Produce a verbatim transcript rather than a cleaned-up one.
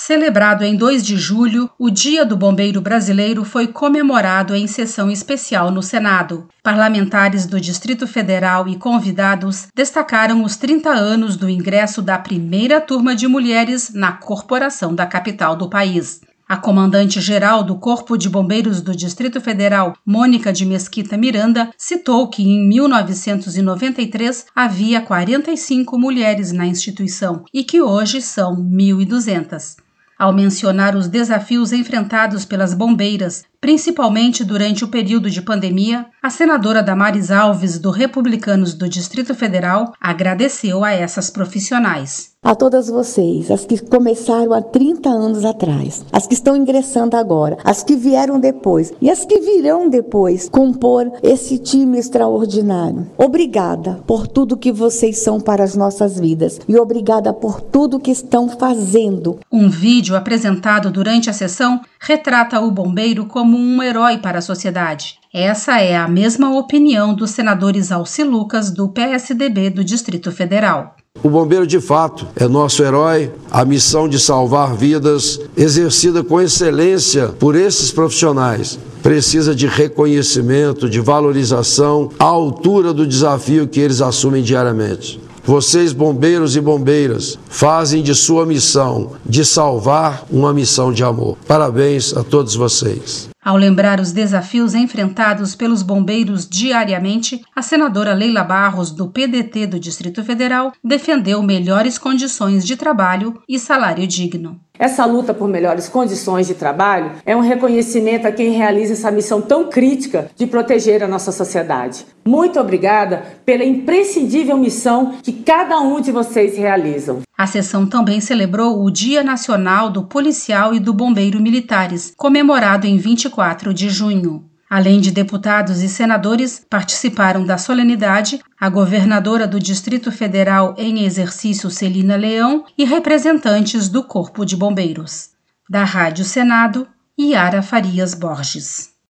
Celebrado em dois de julho, o Dia do Bombeiro Brasileiro foi comemorado em sessão especial no Senado. Parlamentares do Distrito Federal e convidados destacaram os trinta anos do ingresso da primeira turma de mulheres na corporação da capital do país. A comandante-geral do Corpo de Bombeiros do Distrito Federal, Mônica de Mesquita Miranda, citou que em mil novecentos e noventa e três havia quarenta e cinco mulheres na instituição e que hoje são mil e duzentas. Ao mencionar os desafios enfrentados pelas bombeiras, principalmente durante o período de pandemia, a senadora Damares Alves, do Republicanos do Distrito Federal, agradeceu a essas profissionais. A todas vocês, as que começaram há trinta anos atrás, as que estão ingressando agora, as que vieram depois e as que virão depois compor esse time extraordinário. Obrigada por tudo que vocês são para as nossas vidas e obrigada por tudo que estão fazendo. Um vídeo apresentado durante a sessão retrata o bombeiro como um herói para a sociedade. Essa é a mesma opinião dos senadores Alci Lucas, do P S D B do Distrito Federal. O bombeiro, de fato, é nosso herói. A missão de salvar vidas, exercida com excelência por esses profissionais, precisa de reconhecimento, de valorização à altura do desafio que eles assumem diariamente. Vocês, bombeiros e bombeiras, fazem de sua missão de salvar uma missão de amor. Parabéns a todos vocês. Ao lembrar os desafios enfrentados pelos bombeiros diariamente, a senadora Leila Barros, do P D T do Distrito Federal, defendeu melhores condições de trabalho e salário digno. Essa luta por melhores condições de trabalho é um reconhecimento a quem realiza essa missão tão crítica de proteger a nossa sociedade. Muito obrigada pela imprescindível missão que cada um de vocês realizam. A sessão também celebrou o Dia Nacional do Policial e do Bombeiro Militares, comemorado em vinte e quatro de junho. Além de deputados e senadores, participaram da solenidade a governadora do Distrito Federal em exercício, Celina Leão, e representantes do Corpo de Bombeiros. Da Rádio Senado, Yara Farias Borges.